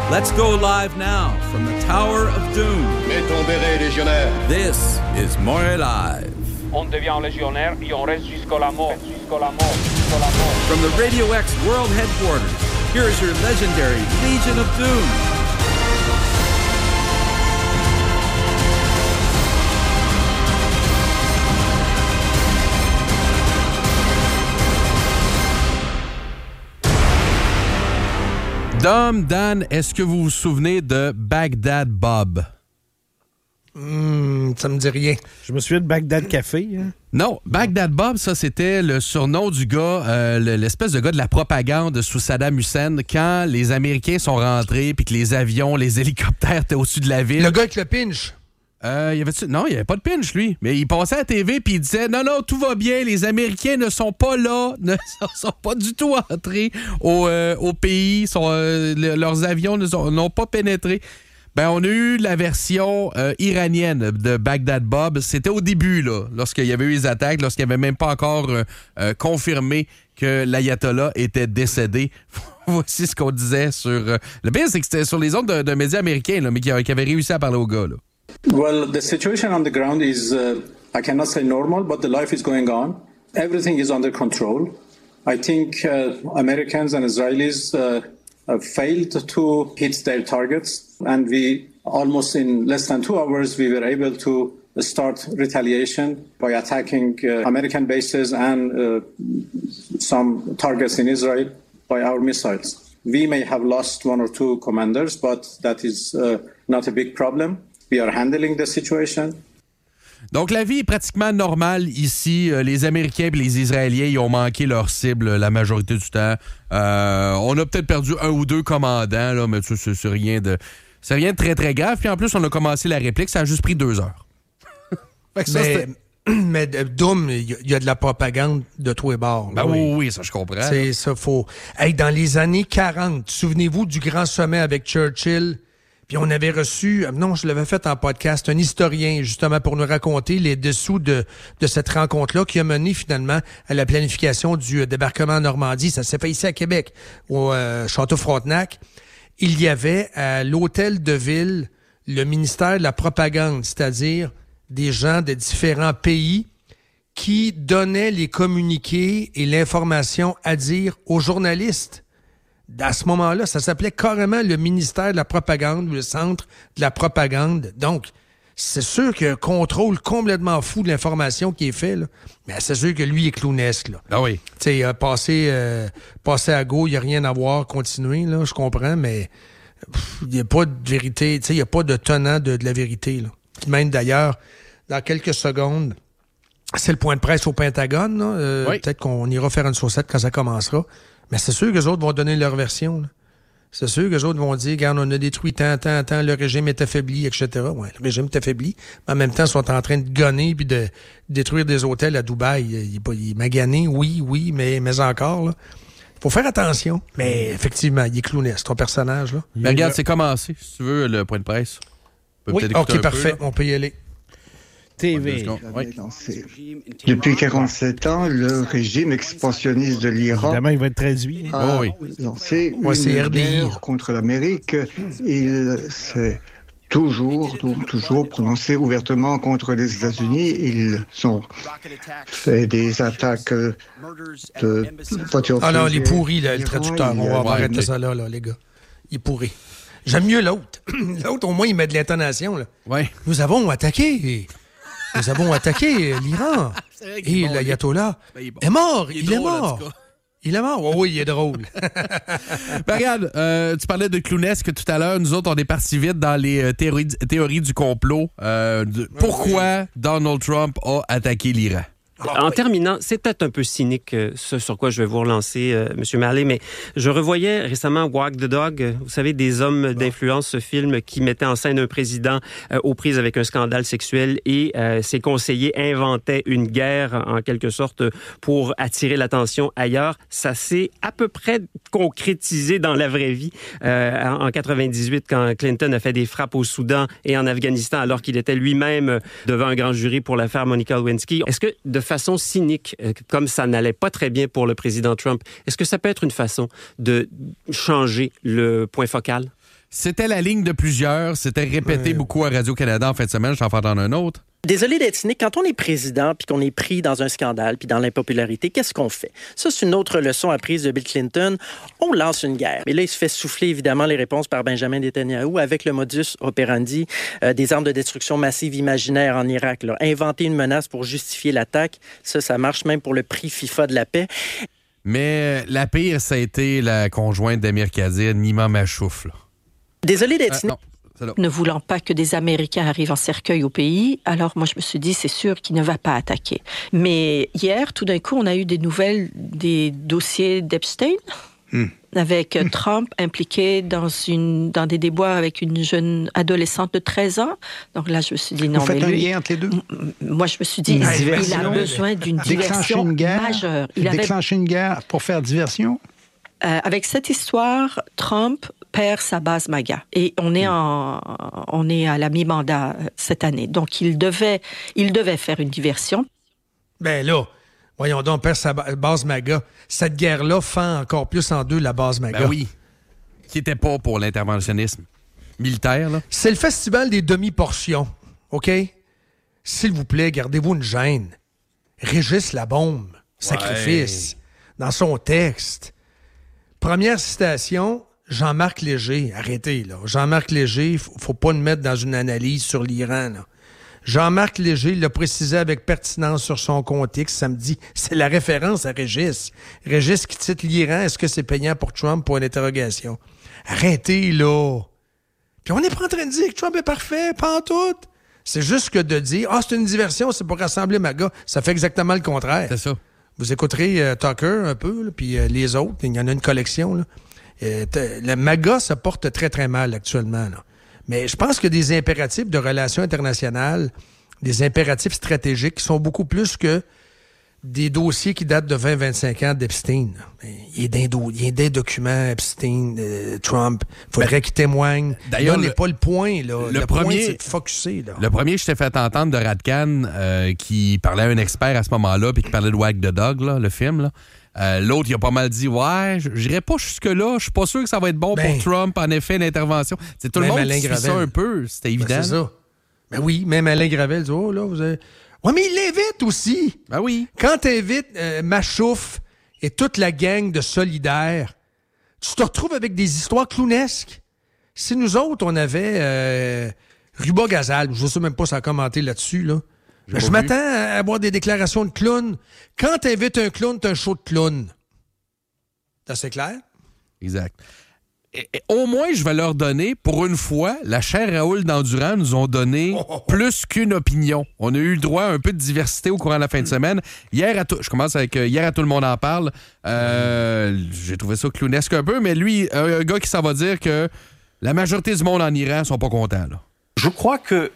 Let's go live now from the Tower of Doom. Mets ton béret, légionnaire. This is Montréal Live. On devient légionnaire et on reste jusqu'à la mort. Jusqu'à la mort. Jusqu'à la mort. From the Radio X World Headquarters, here is your legendary Legion of Doom. Dom, Dan, est-ce que vous vous souvenez de Baghdad Bob? Ça me dit rien. Je me souviens de Baghdad Café. Hein? Non, Baghdad Bob, ça, c'était le surnom du gars, l'espèce de gars de la propagande sous Saddam Hussein quand les Américains sont rentrés puis que les avions, les hélicoptères étaient au-dessus de la ville. Le gars avec le pinch. Non, il n'y avait pas de pinch, lui. Mais il passait à la TV puis il disait « Non, tout va bien. Les Américains ne sont pas là, ne sont pas du tout entrés au pays. Leurs avions n'ont pas pénétré. » Ben, on a eu la version iranienne de Baghdad Bob. C'était au début, là, lorsqu'il y avait eu les attaques, lorsqu'il n'y avait même pas encore confirmé que l'ayatollah était décédé. Voici ce qu'on disait sur... Le pire, c'est que c'était sur les ondes d'un média américain, là, mais qui avait réussi à parler au gars, là. Well, the situation on the ground is, I cannot say normal, but the life is going on. Everything is under control. I think Americans and Israelis failed to hit their targets, and we almost in less than 2 hours we were able to start retaliation by attacking American bases and some targets in Israel by our missiles. We may have lost 1 or 2 commanders, but that is not a big problem. We are handling the situation. Donc, la vie est pratiquement normale ici. Les Américains et les Israéliens, ils ont manqué leur cible la majorité du temps. On a peut-être perdu 1 ou 2 commandants, là, mais c'est rien de très, très grave. Puis en plus, on a commencé la réplique. Ça a juste pris 2 heures. Mais Doom, il y a de la propagande de tous les bords. Ben oui, ça je comprends. C'est ça, faut... Hey, dans les années 40, souvenez-vous du grand sommet avec Churchill... Puis on avait reçu, non, je l'avais fait en podcast, un historien, justement, pour nous raconter les dessous de cette rencontre-là qui a mené, finalement, à la planification du débarquement en Normandie. Ça s'est fait ici à Québec, au Château Frontenac. Il y avait à l'hôtel de ville le ministère de la propagande, c'est-à-dire des gens de différents pays qui donnaient les communiqués et l'information à dire aux journalistes. À ce moment-là, ça s'appelait carrément le ministère de la propagande ou le centre de la propagande. Donc, c'est sûr qu'il y a un contrôle complètement fou de l'information qui est fait, là. Mais c'est sûr que lui est clownesque, là. Ah oui. Tu sais, passer à go, il n'y a rien à voir, continuer, là, je comprends, mais il n'y a pas de vérité, tu sais, il n'y a pas de tenant de la vérité, là. Même d'ailleurs, dans quelques secondes, c'est le point de presse au Pentagone, là. Oui. Peut-être qu'on ira faire une saucette quand ça commencera. Mais c'est sûr que les autres vont donner leur version, là. C'est sûr que les autres vont dire, regarde, on a détruit tant, le régime est affaibli, etc. Ouais, le régime est affaibli. Mais en même temps, ils sont en train de gonner puis de détruire des hôtels à Dubaï. Il est magané, oui, mais encore, là. Faut faire attention. Mais effectivement, il est clownesque, ton personnage, là. Mais regarde, c'est commencé, si tu veux, le point de presse. Oui, OK, parfait, on peut y aller. TV. Oui. Depuis 47 ans, le régime expansionniste de l'Iran Évidemment, il va être traduit. a lancé une guerre contre l'Amérique. Il s'est toujours prononcé ouvertement contre les États-Unis. Ils ont fait des attaques de voitures. Ah non, il est pourri, là, le traducteur. On va arrêter ça là, les gars. Il est pourri. J'aime mieux l'autre. L'autre, au moins, il met de l'intonation, là. Ouais. Nous avons attaqué l'Iran. Et l'ayatollah est mort. Il est mort. Il est mort. Oh, oui, il est drôle. Ben, regarde, tu parlais de clownesque tout à l'heure. Nous autres, on est partis vite dans les théories du complot. Pourquoi Donald Trump a attaqué l'Iran? En terminant, c'est peut-être un peu cynique ce sur quoi je vais vous relancer, M. Marley, mais je revoyais récemment Wag the Dog, vous savez, des hommes d'influence, ce film qui mettait en scène un président aux prises avec un scandale sexuel et ses conseillers inventaient une guerre, en quelque sorte, pour attirer l'attention ailleurs. Ça s'est à peu près concrétisé dans la vraie vie en 98, quand Clinton a fait des frappes au Soudan et en Afghanistan, alors qu'il était lui-même devant un grand jury pour l'affaire Monica Lewinsky. Est-ce que, de façon cynique, comme ça n'allait pas très bien pour le président Trump, est-ce que ça peut être une façon de changer le point focal? C'était la ligne de plusieurs. C'était répété beaucoup à Radio-Canada en fin de semaine. Je t'en fais entendre un autre. Désolé d'être cynique, quand on est président puis qu'on est pris dans un scandale puis dans l'impopularité, qu'est-ce qu'on fait? Ça, c'est une autre leçon apprise de Bill Clinton. On lance une guerre. Mais là, il se fait souffler, évidemment, les réponses par Benjamin Netanyahu avec le modus operandi des armes de destruction massive imaginaires en Irak. Là. Inventer une menace pour justifier l'attaque, ça marche même pour le prix FIFA de la paix. Mais la pire, ça a été la conjointe d'Amir Kadir, Nima Machouf. Là. Désolé d'être cynique. Ne voulant pas que des Américains arrivent en cercueil au pays, alors moi je me suis dit c'est sûr qu'il ne va pas attaquer. Mais hier, tout d'un coup, on a eu des nouvelles des dossiers d'Epstein, avec Trump impliqué dans des déboires avec une jeune adolescente de 13 ans. Donc là, je me suis dit non. Vous faites mais lui, un lien entre les deux? Moi, je me suis dit, il a besoin d'une diversion majeure. Déclencher une guerre pour faire diversion? Avec cette histoire, Trump perd sa base MAGA. Et on est à la mi-mandat cette année. Donc, il devait faire une diversion. Ben là, voyons donc, perd sa base MAGA. Cette guerre-là fend encore plus en deux la base MAGA. Ben oui. Qui n'était pas pour l'interventionnisme militaire, là. C'est le festival des demi-portions, OK? S'il vous plaît, gardez-vous une gêne. Régis Labombe, sacrifice, dans son texte. Première citation... Jean-Marc Léger, arrêtez, là. Jean-Marc Léger, faut pas le mettre dans une analyse sur l'Iran, là. Jean-Marc Léger l'a précisé avec pertinence sur son compte X samedi. C'est la référence à Régis. Régis qui cite l'Iran, est-ce que c'est payant pour Trump pour une interrogation? Arrêtez, là. Puis on n'est pas en train de dire que Trump est parfait, pas en tout. C'est juste que de dire, c'est une diversion, c'est pour rassembler MAGA. Ça fait exactement le contraire. C'est ça. Vous écouterez Tucker un peu, là, puis les autres, il y en a une collection, là. Le MAGA se porte très, très mal actuellement. Là. Mais je pense que des impératifs de relations internationales, des impératifs stratégiques qui sont beaucoup plus que des dossiers qui datent de 20-25 ans d'Epstein. Il y a des documents Epstein, Trump. Il faudrait qu'il témoigne. D'ailleurs, là n'est pas le point. Là. Le premier, point, c'est de focusser. Là. Le premier, je t'ai fait entendre de Radcan qui parlait à un expert à ce moment-là puis qui parlait de Wag the Dog, là, le film, là. L'autre, il a pas mal dit, j'irai pas jusque-là, je suis pas sûr que ça va être bon pour Trump, en effet, l'intervention. C'est tout le monde qui fait ça un peu, c'était évident. C'est ça. Ben oui, même Alain Gravel dit, là, vous avez... Ouais, mais il l'invite aussi. Ben oui. Quand t'invites Machouf et toute la gang de solidaires, tu te retrouves avec des histoires clownesques. Si nous autres, on avait Ruba Gazal, je sais même pas si ça a commenté là-dessus, là. Je m'attends à avoir des déclarations de clown. Quand t'invites un clown, t'as un show de clown. C'est assez clair? Exact. Et au moins, je vais leur donner, pour une fois, la chère Raoul d'Endurant nous ont donné plus qu'une opinion. On a eu le droit à un peu de diversité au courant de la fin de semaine. Je commence avec Hier à tout le monde en parle. J'ai trouvé ça clownesque un peu, mais lui, un gars qui s'en va dire que la majorité du monde en Iran sont pas contents, là. Je crois que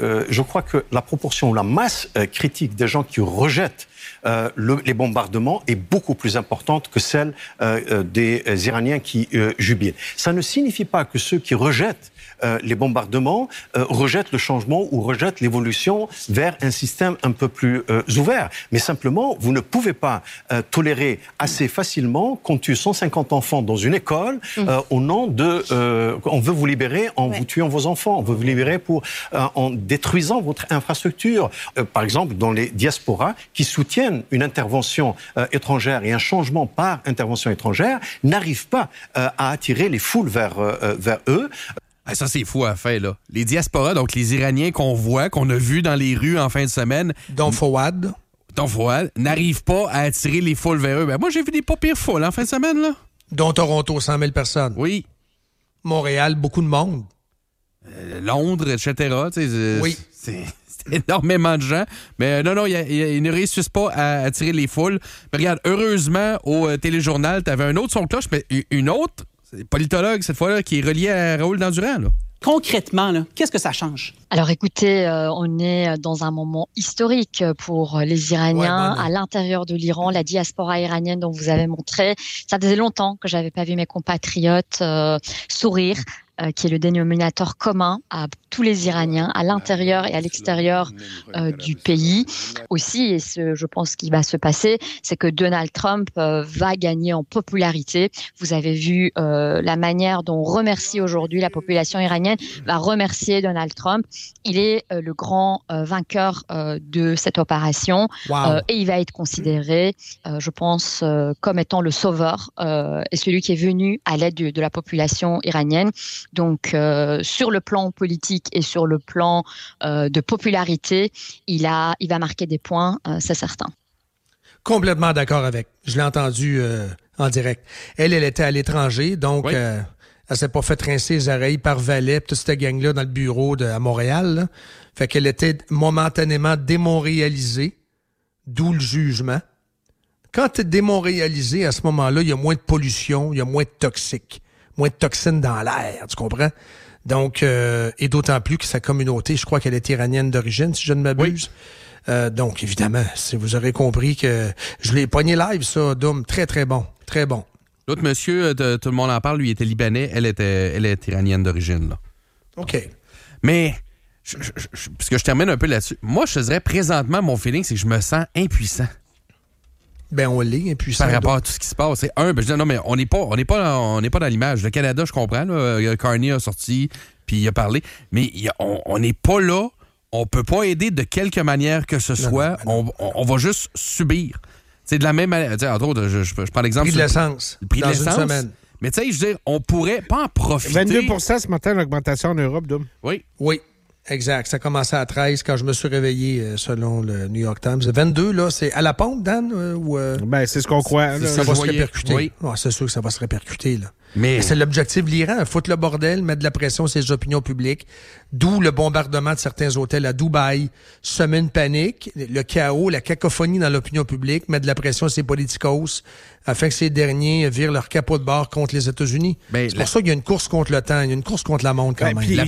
la proportion, la masse critique des gens qui rejettent les bombardements est beaucoup plus importante que celle des Iraniens qui jubilent. Ça ne signifie pas que ceux qui rejettent les bombardements rejettent le changement ou rejettent l'évolution vers un système un peu plus ouvert. Mais simplement, vous ne pouvez pas tolérer assez facilement qu'on tue 150 enfants dans une école au nom de... on veut vous libérer en vous tuant vos enfants, on veut vous libérer en détruisant votre infrastructure. Par exemple, dans les diasporas qui soutiennent une intervention étrangère et un changement par intervention étrangère, n'arrivent pas à attirer les foules vers eux. Ah, ça, c'est fou à faire, là. Les diasporas, donc les Iraniens qu'on voit, qu'on a vus dans les rues en fin de semaine... Dont Fouad, n'arrivent pas à attirer les foules vers eux. Ben, moi, j'ai vu des pas pires foules en fin de semaine, là. Dont Toronto, 100 000 personnes. Oui. Montréal, beaucoup de monde. Londres, etc. Oui. C'est énormément de gens. Mais non, ils ne réussissent pas à attirer les foules. Mais regarde, heureusement, au téléjournal, tu avais un autre son de cloche, mais une autre, c'est politologue cette fois-là, qui est relié à Raoul d'Endurant, là. Concrètement, là, qu'est-ce que ça change? Alors écoutez, on est dans un moment historique pour les Iraniens à l'intérieur de l'Iran, la diaspora iranienne dont vous avez montré. Ça faisait longtemps que j'avais pas vu mes compatriotes sourire, qui est le dénominateur commun à tous les Iraniens à l'intérieur et à l'extérieur du pays aussi. Et je pense qu'il va se passer, c'est que Donald Trump va gagner en popularité. Vous avez vu la manière dont on remercie aujourd'hui la population iranienne, va remercier Donald Trump. Il est le grand vainqueur de cette opération et il va être considéré, je pense, comme étant le sauveur et celui qui est venu à l'aide de la population iranienne. Donc, sur le plan politique et sur le plan de popularité, il va marquer des points, c'est certain. Complètement d'accord avec. Je l'ai entendu en direct. Elle était à l'étranger, donc elle s'est pas fait rincer les oreilles par Valet, toute cette gang-là dans le bureau à Montréal. Là. Fait qu'elle était momentanément démontréalisée, d'où le jugement. Quand tu es démontréalisé, à ce moment-là, il y a moins de pollution, il y a moins de toxines dans l'air, tu comprends? Donc, et d'autant plus que sa communauté, je crois qu'elle est iranienne d'origine, si je ne m'abuse. Donc, évidemment, si vous aurez compris que je l'ai pogné live, ça, Doom, très, très bon, très bon. L'autre monsieur, tout le monde en parle, lui, était libanais, elle est iranienne d'origine, là. OK. Mais, parce que je termine un peu là-dessus, moi, je te dirais, présentement, mon feeling, c'est que je me sens impuissant. Ben, on l'est, impuissant. Par rapport à tout ce qui se passe. Je dis, non, mais on n'est pas dans l'image. Le Canada, je comprends, là, Carney a sorti, puis il a parlé, mais on n'est pas là. On peut pas aider de quelque manière que ce soit. On va juste subir. C'est de la même manière. Entre autres, je prends l'exemple. Le prix de l'essence. Le prix dans de l'essence. Une semaine. Mais tu sais, je veux dire, on pourrait pas en profiter. 22% ce matin, l'augmentation en Europe, Dom. Oui. Oui. Exact. Ça commençait à 13 quand je me suis réveillé, selon le New York Times. 22, là, c'est à la pompe, Dan? Ben, c'est ce qu'on croit. Ça va se répercuter. Oui. Oh, c'est sûr que ça va se répercuter, là. Mais c'est l'objectif de l'Iran, foutre le bordel, mettre de la pression sur les opinions publiques, d'où le bombardement de certains hôtels à Dubaï, semer une panique, le chaos, la cacophonie dans l'opinion publique, mettre de la pression sur les politicos, afin que ces derniers virent leur capot de bord contre les États-Unis. Ben, c'est pour ça qu'il y a une course contre le temps, il y a une course contre la montre quand même.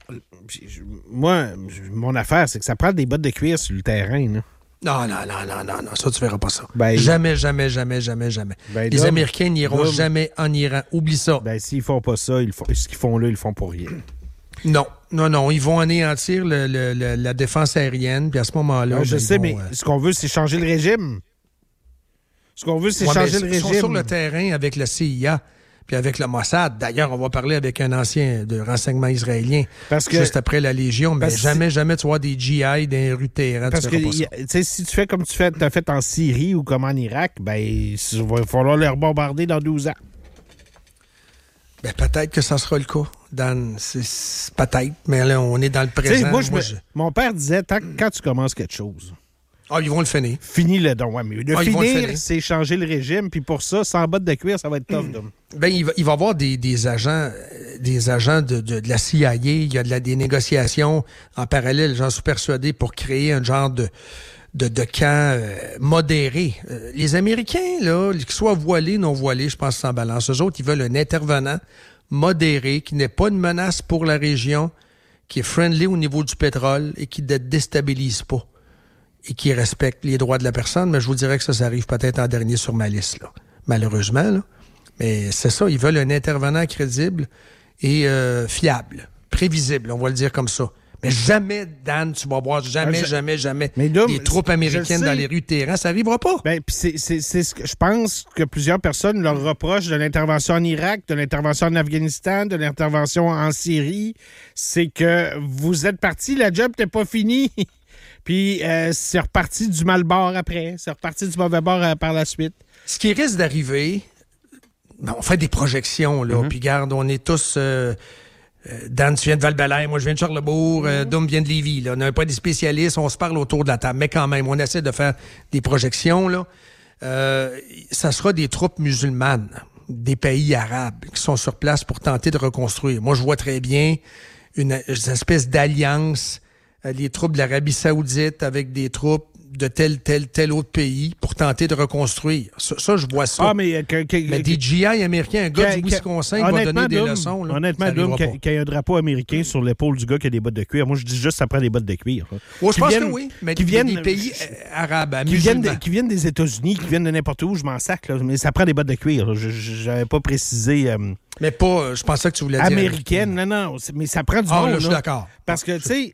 Moi, mon affaire, c'est que ça prend des bottes de cuir sur le terrain, là. Non, ça, tu verras pas ça. Ben, jamais. Ben, les Américains n'iront jamais en Iran. Oublie ça. Ben, s'ils font pas ça, ce qu'ils font là, ils le font pour rien. Non. Ils vont anéantir la défense aérienne, puis à ce moment-là... Je sais, mais ce qu'on veut, c'est changer le régime. Ils sont sur le terrain avec le CIA, puis avec le Mossad. D'ailleurs, on va parler avec un ancien de renseignement israélien juste après la Légion, mais jamais tu vois des GI dans les rues de Téhéran. Parce que si tu fais comme tu as fait en Syrie ou comme en Irak, ben il va falloir les rebombarder dans 12 ans. Ben, peut-être que ça sera le cas, Dan. Peut-être, mais là, on est dans le présent. Mon père disait, quand tu commences quelque chose... ils vont le finir. Finis le don. Ouais, mais finir, c'est changer le régime. Puis pour ça, sans bottes de cuir, ça va être tough. Ben, il va y avoir des agents de la CIA. Il y a des négociations en parallèle, j'en suis persuadé, pour créer un genre de camp modéré. Les Américains, là, qu'ils soient voilés, non voilés, je pense sans balance. Eux autres, ils veulent un intervenant modéré, qui n'est pas une menace pour la région, qui est friendly au niveau du pétrole et qui ne déstabilise pas. Et qui respecte les droits de la personne, mais je vous dirais que ça arrive peut-être en dernier sur ma liste, là. Malheureusement, là. Mais c'est ça, ils veulent un intervenant crédible et fiable, prévisible, on va le dire comme ça. Mais jamais, Dan, tu vas voir jamais des troupes américaines dans les rues de Téhéran, ça n'arrivera pas. Ben, c'est ce que je pense que plusieurs personnes leur reprochent de l'intervention en Irak, de l'intervention en Afghanistan, de l'intervention en Syrie, c'est que vous êtes partis, la job n'était pas finie. Puis c'est reparti du mal bord après. C'est reparti du mauvais bord par la suite. Ce qui risque d'arriver, on fait des projections, là. Puis garde, on est tous... Dan, tu viens de Val-Bélair, moi je viens de Charlebourg, Dom vient de Lévis. Là. On n'a pas des spécialistes, on se parle autour de la table. Mais quand même, on essaie de faire des projections. Là. Ça sera des troupes musulmanes, des pays arabes qui sont sur place pour tenter de reconstruire. Moi, je vois très bien une espèce d'alliance... les troupes de l'Arabie Saoudite avec des troupes de tel autre pays pour tenter de reconstruire. Ça je vois ça. Mais des GI américains, un gars du Wisconsin qui va donner des leçons. Là, honnêtement, Doom, qu'il y a un drapeau américain sur l'épaule du gars qui a des bottes de cuir, moi je dis juste ça prend des bottes de cuir. Je pense que oui, mais qui viennent des pays arabes, qui viennent des États-Unis, qui viennent de n'importe où, je m'en sac, là, mais ça prend des bottes de cuir. Je n'avais pas précisé... Mais pas, je pensais que tu voulais dire... Américaine, non, mais ça prend du monde. Là, je suis d'accord. Parce que, tu sais,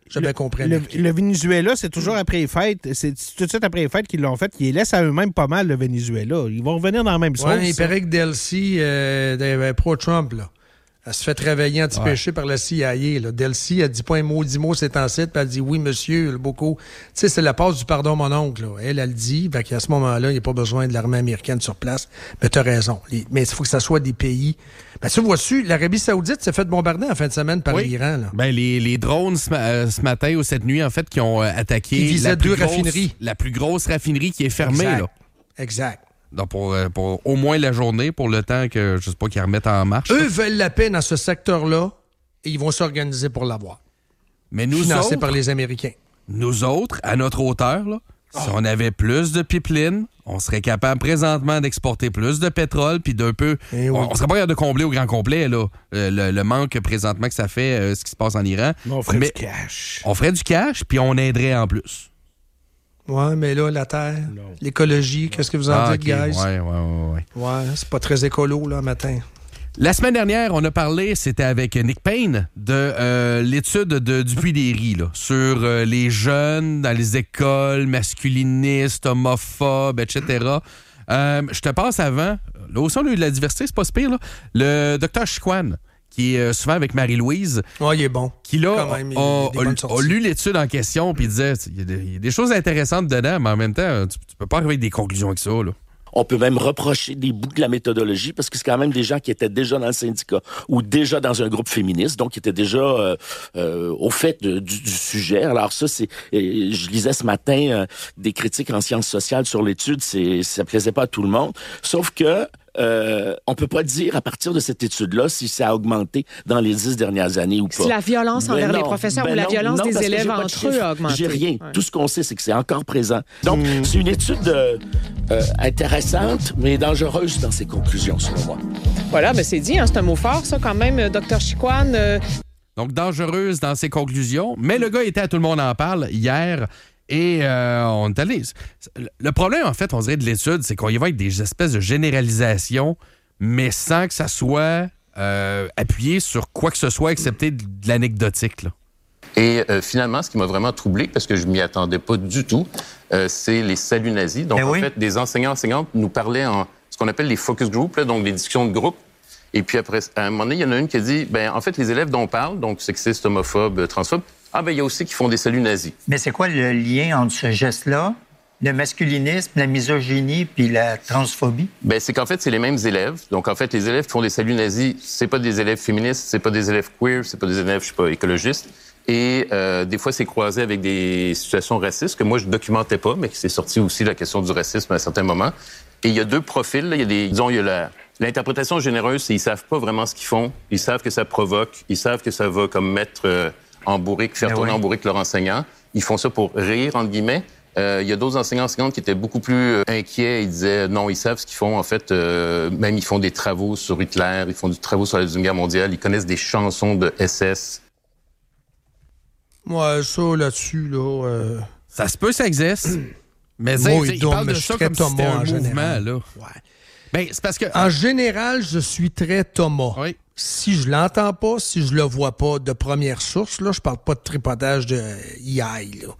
le Venezuela, c'est toujours après les fêtes, c'est tout de suite après les fêtes qu'ils l'ont fait, qu'ils les laissent à eux-mêmes pas mal, le Venezuela. Ils vont revenir dans la même sauce. Il paraît que Delcy, pro-Trump, là, elle se fait réveiller anti-péché par la CIA. Là. Delcy, elle dit pas un maudit mot, c'est en site, puis elle dit oui, monsieur, beaucoup. Tu sais, c'est la passe du pardon, mon oncle. Là. Elle le dit, fait qu'à ce moment-là, il n'y a pas besoin de l'armée américaine sur place. Mais tu as raison. Mais il faut que ça soit des pays. Ben, tu vois-tu, l'Arabie Saoudite s'est fait bombarder en fin de semaine par l'Iran. Là. Ben, les drones ce matin ou cette nuit, en fait, qui ont attaqué raffineries. La plus grosse raffinerie qui est fermée. Exact. Là. Exact. Donc pour au moins la journée, pour le temps que, je sais pas, qu'ils remettent en marche. Eux veulent la paix dans ce secteur-là et ils vont s'organiser pour l'avoir. Mais nous financés autres, par les Américains. Nous autres, à notre hauteur, là, si on avait plus de pipelines, on serait capable présentement d'exporter plus de pétrole, puis d'un peu... On serait pas capable de combler au grand complet là, le manque présentement que ça fait, ce qui se passe en Iran. Mais on ferait du cash. On ferait du cash, puis on aiderait en plus. Ouais, mais là, la terre, l'écologie, qu'est-ce que vous en dites, guys? Ouais, c'est pas très écolo, là, matin. La semaine dernière, on a parlé, c'était avec Nick Payne, de l'étude de Dupuis-Déry là, sur les jeunes dans les écoles, masculinistes, homophobes, etc. Je te passe avant, là aussi on a eu de la diversité, c'est pas si pire, là, le Dr Chiquan, qui est souvent avec Marie-Louise. Oui, il est bon. Qui, là, a lu l'étude en question, puis il disait, il y a des choses intéressantes dedans, mais en même temps, tu peux pas arriver avec des conclusions avec ça, là. On peut même reprocher des bouts de la méthodologie parce que c'est quand même des gens qui étaient déjà dans le syndicat ou déjà dans un groupe féministe, donc qui étaient déjà au fait du sujet. Alors ça, je lisais ce matin des critiques en sciences sociales sur l'étude, ça plaisait pas à tout le monde, sauf que on peut pas dire à partir de cette étude-là si ça a augmenté dans les 10 dernières années ou pas. Si la violence envers les professeurs ou la violence des élèves entre eux a augmenté. J'ai rien. Ouais. Tout ce qu'on sait, c'est que c'est encore présent. Donc, c'est une étude intéressante, mais dangereuse dans ses conclusions, selon moi. Voilà, mais c'est dit, hein, c'est un mot fort, ça, quand même, Dr Chiquan. Donc, dangereuse dans ses conclusions, mais le gars était à Tout le monde en parle hier. Et on est allé. Le problème, en fait, on dirait de l'étude, c'est qu'on y va avec des espèces de généralisations, mais sans que ça soit appuyé sur quoi que ce soit, excepté de l'anecdotique, là. Et finalement, ce qui m'a vraiment troublé, parce que je m'y attendais pas du tout, c'est les saluts nazis. Donc, en fait, des enseignants-enseignantes nous parlaient en ce qu'on appelle les focus groups, là, donc des discussions de groupe. Et puis après, à un moment donné, il y en a une qui a dit, en fait, les élèves dont on parle, donc sexistes, homophobes, transphobes, il y a aussi qui font des saluts nazis. Mais c'est quoi le lien entre ce geste-là, le masculinisme, la misogynie puis la transphobie? C'est qu'en fait, c'est les mêmes élèves. Donc, en fait, les élèves qui font des saluts nazis, c'est pas des élèves féministes, c'est pas des élèves queer, c'est pas des élèves, écologistes. Et des fois, c'est croisé avec des situations racistes que moi, je documentais pas, mais que c'est sorti aussi la question du racisme à un certain moment. Et il y a deux profils. Là. Il y a l'interprétation généreuse, c'est qu'ils savent pas vraiment ce qu'ils font. Ils savent que ça provoque. Ils savent que ça va comme mettre en bourrique, faire tourner en bourrique leur enseignant. Ils font ça pour rire, entre guillemets. Il y a d'autres enseignants-enseignantes qui étaient beaucoup plus inquiets. Ils disaient, non, ils savent ce qu'ils font. En fait, même ils font des travaux sur Hitler, ils font des travaux sur la Deuxième Guerre mondiale, ils connaissent des chansons de SS. Ouais, ça, là-dessus, là... Ça se peut, ça existe. Mais ils parlent de ça comme si c'était un mouvement, là. Ouais. C'est parce que... En général, je suis très Thomas. Oui. Si je l'entends pas, si je le vois pas de première source, là, je parle pas de tripotage de AI, là.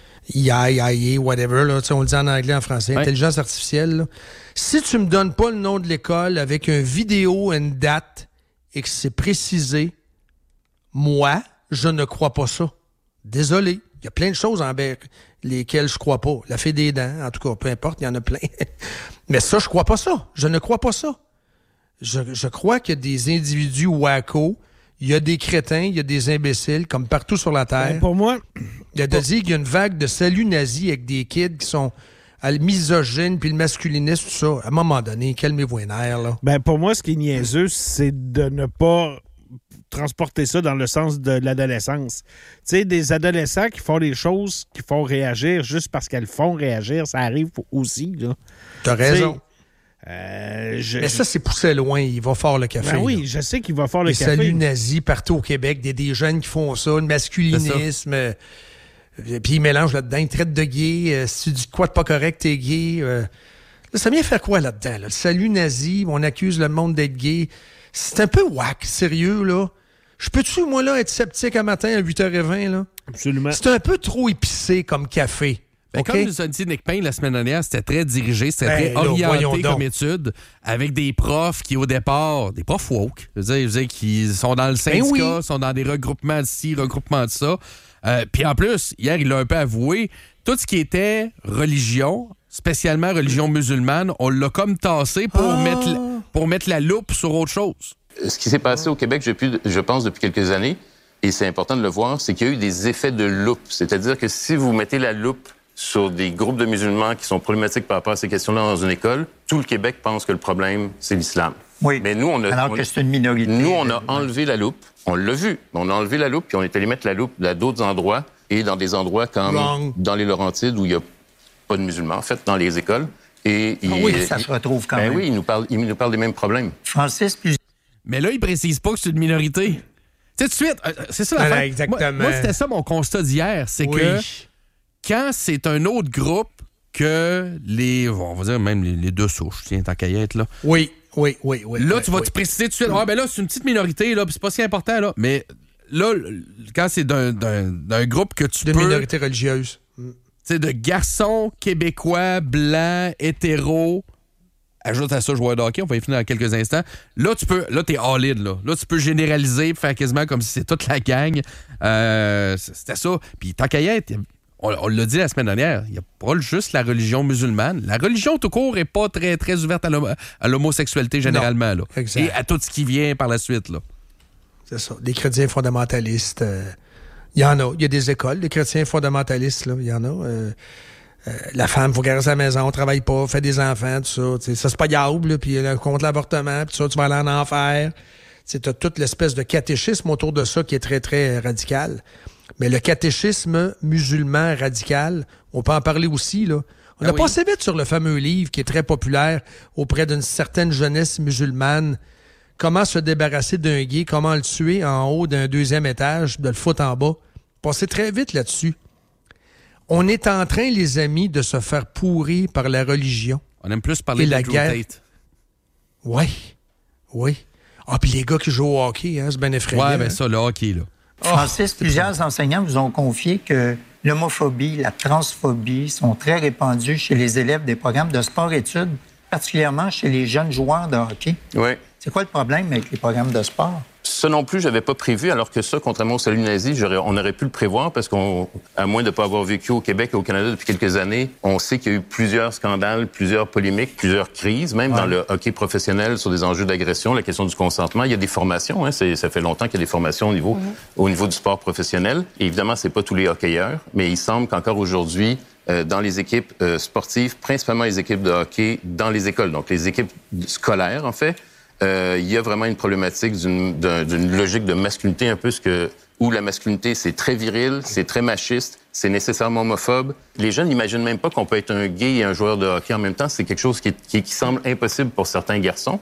AI, whatever, là, on le dit en anglais, en français, intelligence artificielle, là. Si tu me donnes pas le nom de l'école avec une vidéo, une date, et que c'est précisé, moi, je ne crois pas ça. Désolé. Il y a plein de choses envers lesquelles je crois pas. La fée des dents, en tout cas, peu importe, il y en a plein. Mais ça, je crois pas ça. Je ne crois pas ça. Je crois qu'il y a des individus wacko, il y a des crétins, il y a des imbéciles, comme partout sur la Terre. Pour moi... Il y a de dire qu'il y a une vague de saluts nazis avec des kids qui sont à le misogyne puis le masculinisme, tout ça. À un moment donné, calmez-vous les nerfs, là. Pour moi, ce qui est niaiseux, c'est de ne pas transporter ça dans le sens de l'adolescence. Tu sais, des adolescents qui font des choses qui font réagir juste parce qu'elles font réagir, ça arrive aussi, là. T'as raison. Mais ça, c'est poussé loin. Il va fort le café. Ben oui, là. je sais qu'il va fort le les café. saluts nazis partout au Québec, des jeunes qui font ça, le masculinisme. Puis ils mélangent là-dedans, ils traitent de gay. Si tu dis quoi de pas correct, t'es gay. Là, ça vient faire quoi là-dedans? Là? Le salut nazi, on accuse le monde d'être gay. C'est un peu whack, sérieux, là. Je peux-tu, moi, là, être sceptique un matin à 8h20, là? Absolument. C'est un peu trop épicé comme café. Ben, okay? Comme nous a dit Nick Payne la semaine dernière, c'était très dirigé, c'était très orienté comme étude, avec des profs qui, au départ, des profs woke, je veux dire, qui sont dans le syndicat, sont dans des regroupements de ci, regroupements de ça. Puis en plus, hier, il l'a un peu avoué, tout ce qui était religion, spécialement religion musulmane, on l'a comme tassé pour mettre la loupe sur autre chose. Ce qui s'est passé au Québec, je pense, depuis quelques années, et c'est important de le voir, c'est qu'il y a eu des effets de loupe. C'est-à-dire que si vous mettez la loupe sur des groupes de musulmans qui sont problématiques par rapport à ces questions-là dans une école, tout le Québec pense que le problème, c'est l'islam. Oui, mais nous, alors que c'est une minorité. Nous, on a enlevé la loupe. On l'a vu. On a enlevé la loupe, puis on est allé mettre la loupe à d'autres endroits, et dans des endroits comme dans les Laurentides, où il n'y a pas de musulmans, en fait, dans les écoles. Et ça se retrouve quand même. Oui, il nous parle des mêmes problèmes. Francis, mais là, il précise pas que c'est une minorité. Tu sais, tout de suite, c'est ça la exactement. Moi, c'était ça mon constat d'hier, c'est que quand c'est un autre groupe que on va dire même les deux souches, tiens, tant qu'à y être, là. Oui. Là, tu vas te préciser tout de suite. Ben là, c'est une petite minorité, là, puis c'est pas si important, là. Mais là, quand c'est d'un groupe que tu peux... De minorité religieuse. Tu sais, de garçons québécois, blancs, hétéros... Ajoute à ça, joueur de hockey, on va y finir dans quelques instants. Là, t'es all-in, là. Là, tu peux généraliser, faire quasiment comme si c'était toute la gang. C'était ça. Puis tant qu'à y être, on l'a dit la semaine dernière, il n'y a pas juste la religion musulmane. La religion tout court n'est pas très, très ouverte à l'homosexualité généralement. Là. Et à tout ce qui vient par la suite. Là. C'est ça. Des chrétiens fondamentalistes, il y en a. Il y a des écoles, des chrétiens fondamentalistes, là. Il y en a. La femme, il faut garder sa maison, on travaille pas, fait des enfants, tout ça. Ça, c'est pas diable, puis contre l'avortement, puis ça, tu vas aller en enfer. Tu as toute l'espèce de catéchisme autour de ça qui est très, très radical. Mais le catéchisme musulman radical, on peut en parler aussi, là. On a passé vite sur le fameux livre qui est très populaire auprès d'une certaine jeunesse musulmane. Comment se débarrasser d'un gay, comment le tuer en haut d'un 2e étage, de le foutre en bas. Passé très vite là-dessus. On est en train, les amis, de se faire pourrir par la religion. On aime plus parler de la guerre. Oui. Ah, puis les gars qui jouent au hockey, hein, c'est bien effrayant. Ouais, ben ça, le hockey, là. Francis, plusieurs enseignants vous ont confié que l'homophobie, la transphobie sont très répandues chez les élèves des programmes de sport-études, particulièrement chez les jeunes joueurs de hockey. Oui. C'est quoi le problème avec les programmes de sport? Ça non plus, j'avais pas prévu, alors que ça, contrairement au salut nazi, on aurait pu le prévoir parce qu'à moins de ne pas avoir vécu au Québec et au Canada depuis quelques années, on sait qu'il y a eu plusieurs scandales, plusieurs polémiques, plusieurs crises, même dans le hockey professionnel sur des enjeux d'agression, la question du consentement. Il y a des formations, hein, ça fait longtemps qu'il y a des formations au niveau du sport professionnel. Et évidemment, c'est pas tous les hockeyeurs, mais il semble qu'encore aujourd'hui, dans les équipes sportives, principalement les équipes de hockey dans les écoles, donc les équipes scolaires, en fait, il y a vraiment une problématique d'une logique de masculinité un peu où la masculinité, c'est très viril, c'est très machiste, c'est nécessairement homophobe. Les jeunes n'imaginent même pas qu'on peut être un gay et un joueur de hockey en même temps. C'est quelque chose qui semble impossible pour certains garçons.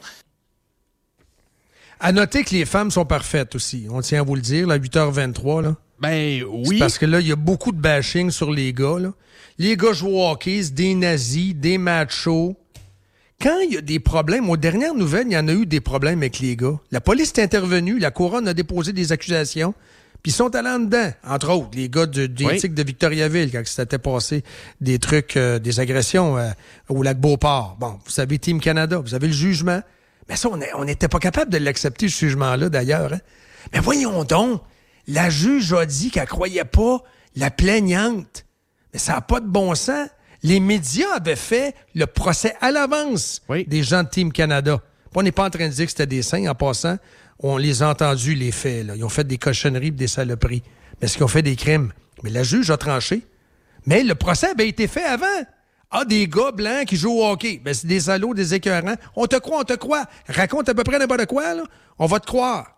À noter que les femmes sont parfaites aussi. On tient à vous le dire, à 8h23, là. Ben oui. C'est parce que là, il y a beaucoup de bashing sur les gars, là. Les gars jouent au hockey, c'est des nazis, des machos. Quand il y a des problèmes, aux dernières nouvelles, il y en a eu des problèmes avec les gars. La police est intervenue, la couronne a déposé des accusations, puis ils sont allés en dedans. Entre autres, les gars d'éthique de Victoriaville, quand s'était passé des trucs, des agressions au lac Beauport. Bon, vous savez, Team Canada, vous avez le jugement. Mais ça, on n'était pas capable de l'accepter, ce jugement-là, d'ailleurs. Hein? Mais voyons donc, la juge a dit qu'elle croyait pas la plaignante. Mais ça n'a pas de bon sens. Les médias avaient fait le procès à l'avance des gens de Team Canada. On n'est pas en train de dire que c'était des saints. En passant, on les a entendus, les faits. Là. Ils ont fait des cochonneries et des saloperies. Mais est-ce qu'ils ont fait des crimes? Mais la juge a tranché. Mais le procès avait été fait avant. Ah, des gars blancs qui jouent au hockey. Ben, c'est des salauds, des écœurants. On te croit. Raconte à peu près n'importe quoi, là. On va te croire.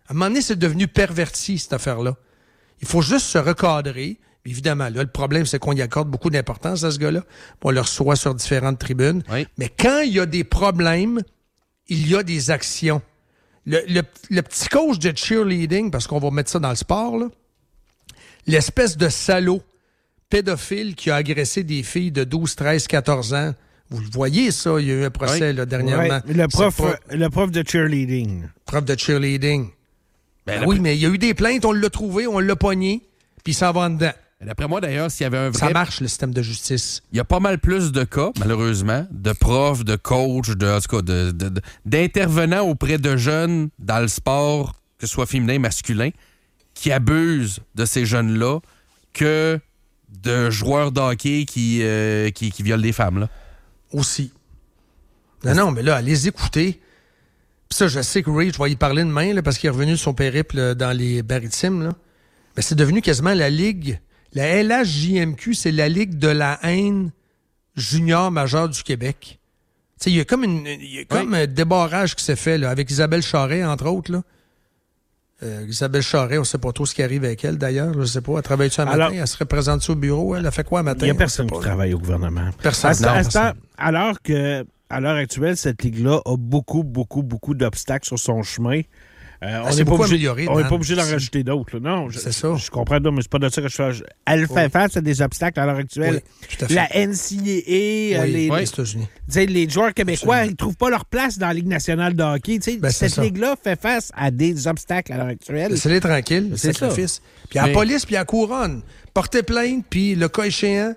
À un moment donné, c'est devenu perverti, cette affaire-là. Il faut juste se recadrer. Évidemment, là, le problème, c'est qu'on y accorde beaucoup d'importance à ce gars-là. On le reçoit sur différentes tribunes. Oui. Mais quand il y a des problèmes, il y a des actions. Le petit coach de cheerleading, parce qu'on va mettre ça dans le sport, là, l'espèce de salaud pédophile qui a agressé des filles de 12, 13, 14 ans. Vous le voyez, ça, il y a eu un procès là, dernièrement. Oui. Le prof de cheerleading. Prof de cheerleading. Oui, mais il y a eu des plaintes, on l'a trouvé, on l'a pogné, puis il s'en va en dedans. D'après moi, d'ailleurs, s'il y avait un vrai... Ça marche, le système de justice. Il y a pas mal plus de cas, malheureusement, de profs, de coachs, d'intervenants auprès de jeunes dans le sport, que ce soit féminin, masculin, qui abusent de ces jeunes-là que de joueurs de hockey qui violent des femmes, là. Aussi. Non, mais là, allez écouter. Puis ça, je sais que Ray, je vais y parler demain, là, parce qu'il est revenu de son périple dans les Maritimes, là. Mais c'est devenu quasiment la ligue... La LHJMQ, c'est la Ligue de la haine junior majeure du Québec. Il y a comme un débarrage qui s'est fait là, avec Isabelle Charret, entre autres. Là. Isabelle Charret, on ne sait pas trop ce qui arrive avec elle, d'ailleurs. Je ne sais pas. Elle travaille-tu un matin? Elle se représente au bureau? Elle a fait quoi un matin? Il n'y a personne qui travaille au gouvernement. Personne. Alors que, à l'heure actuelle, cette ligue-là a beaucoup, beaucoup, beaucoup d'obstacles sur son chemin. On n'est pas obligé d'en rajouter d'autres. Là. Non, c'est ça. Je comprends, mais c'est pas de ça que je fais. Elle fait face à des obstacles à l'heure actuelle. Oui, tout à fait. La NCAA, les États-Unis. Les joueurs québécois, ils ne trouvent pas leur place dans la Ligue nationale de hockey. Cette ligue-là fait face à des obstacles à l'heure actuelle. Laissez-les tranquilles, le sacrifice. Puis à la police, puis à la couronne. Portez plainte, puis le cas échéant.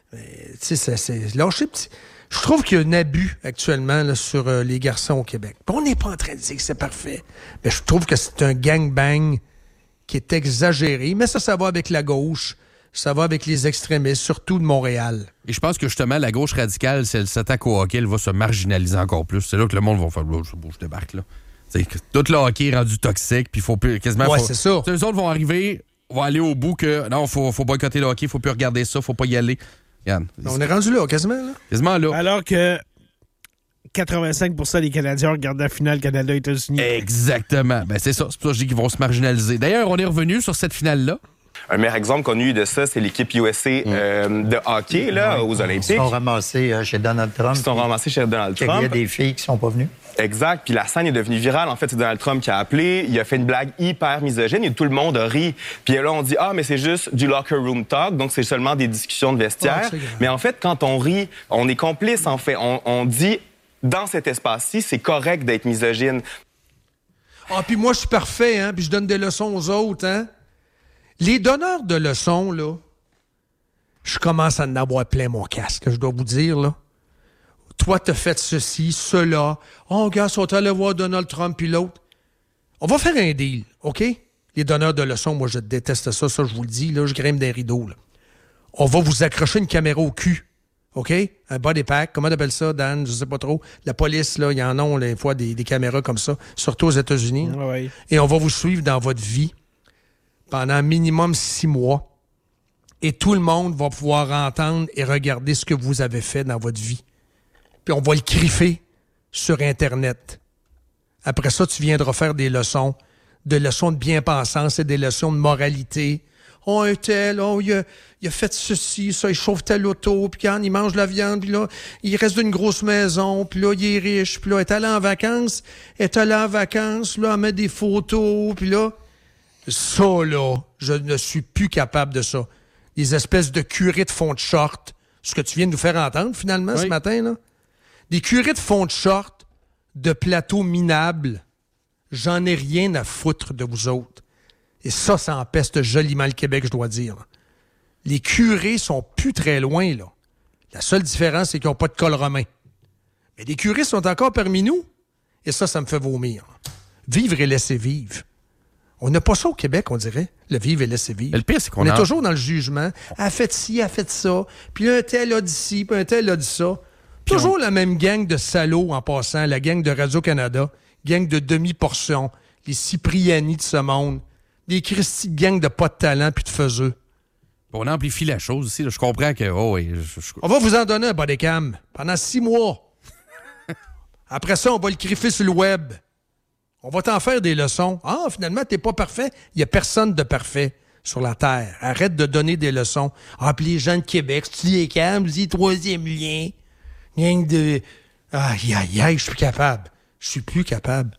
C'est lâcher petit. Je trouve qu'il y a un abus actuellement là, sur les garçons au Québec. On n'est pas en train de dire que c'est parfait. Mais je trouve que c'est un gangbang qui est exagéré. Mais ça va avec la gauche. Ça va avec les extrémistes, surtout de Montréal. Et je pense que justement, la gauche radicale, si elle s'attaque au hockey, elle va se marginaliser encore plus. C'est là que le monde va faire « je débarque là ». Tout le hockey est rendu toxique, puis il faut plus quasiment... Ouais, c'est ça. Eux autres vont arriver, vont aller au bout que non, faut boycotter le hockey, faut plus regarder ça, faut pas y aller. On est rendu là, quasiment. Là. Quasiment là. Alors que 85% des Canadiens regardent la finale Canada-États-Unis. Exactement. C'est ça. C'est pour ça que je dis qu'ils vont se marginaliser. D'ailleurs, on est revenu sur cette finale-là. Un meilleur exemple qu'on a eu de ça, c'est l'équipe USA de hockey là, aux Olympiques. Ils sont ramassés chez Donald Trump. Il y a des filles qui sont pas venues. Exact. Puis la scène est devenue virale. En fait, c'est Donald Trump qui a appelé. Il a fait une blague hyper misogyne et tout le monde a ri. Puis là, on dit « Ah, mais c'est juste du locker room talk. » Donc, c'est seulement des discussions de vestiaire. Mais en fait, quand on rit, on est complice, en fait. On dit, dans cet espace-ci, c'est correct d'être misogyne. Ah, puis moi, je suis parfait, hein. Puis je donne des leçons aux autres, hein. Les donneurs de leçons, là, je commence à en avoir plein mon casque, je dois vous dire, là. Toi, t'as fait ceci, cela. Oh, gars, on allé voir Donald Trump puis l'autre. On va faire un deal, OK? Les donneurs de leçons, moi, je déteste ça, je vous le dis, là, je grimpe des rideaux, là. On va vous accrocher une caméra au cul, OK? Un body pack, comment on appelle ça, Dan? Je sais pas trop. La police, là, il y en a des fois des caméras comme ça, surtout aux États-Unis. Ouais. Et on va vous suivre dans votre vie pendant minimum 6 mois. Et tout le monde va pouvoir entendre et regarder ce que vous avez fait dans votre vie. Puis on va le griffer sur Internet. Après ça, tu viendras faire des leçons de bien-pensance et des leçons de moralité. Oh, un tel, il a fait ceci, ça, il chauffe telle auto, puis quand il mange la viande, puis là, il reste d'une grosse maison, puis là, il est riche, puis là, il est allé en vacances, là, elle met des photos, puis là... Ça, là, je ne suis plus capable de ça. Des espèces de curés de fond de short, ce que tu viens de nous faire entendre, finalement, ce matin, là. Des curés de fond de short, de plateaux minables, j'en ai rien à foutre de vous autres. Et ça empeste joliment le Québec, je dois dire. Les curés sont plus très loin, là. La seule différence, c'est qu'ils n'ont pas de col romain. Mais les curés sont encore parmi nous. Et ça me fait vomir. Vivre et laisser vivre. On n'a pas ça au Québec, on dirait, le vivre et laisser vivre. Le pire, c'est qu'on est toujours dans le jugement. Elle a fait ci, elle a fait ça. Puis un tel a dit ci, puis un tel a dit ça. Toujours la même gang de salauds en passant, la gang de Radio-Canada, gang de demi-portions, les Cipriani de ce monde, des Christy gangs de pas de talent puis de faiseux. On amplifie la chose ici. Là. Je comprends que... On va vous en donner un bodycam pendant 6 mois. Après ça, on va le griffer sur le web. On va t'en faire des leçons. Ah, finalement, t'es pas parfait. Il y a personne de parfait sur la Terre. Arrête de donner des leçons. Ah, puis les gens de Québec, si tu les calmes, tu dis troisième lien. Rien de... Aïe, aïe, aïe, je suis plus capable.